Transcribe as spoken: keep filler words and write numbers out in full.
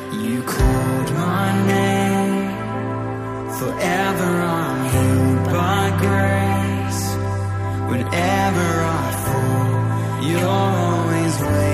You called my name. Forever I'm held by grace. Whenever I fall, you're always waiting.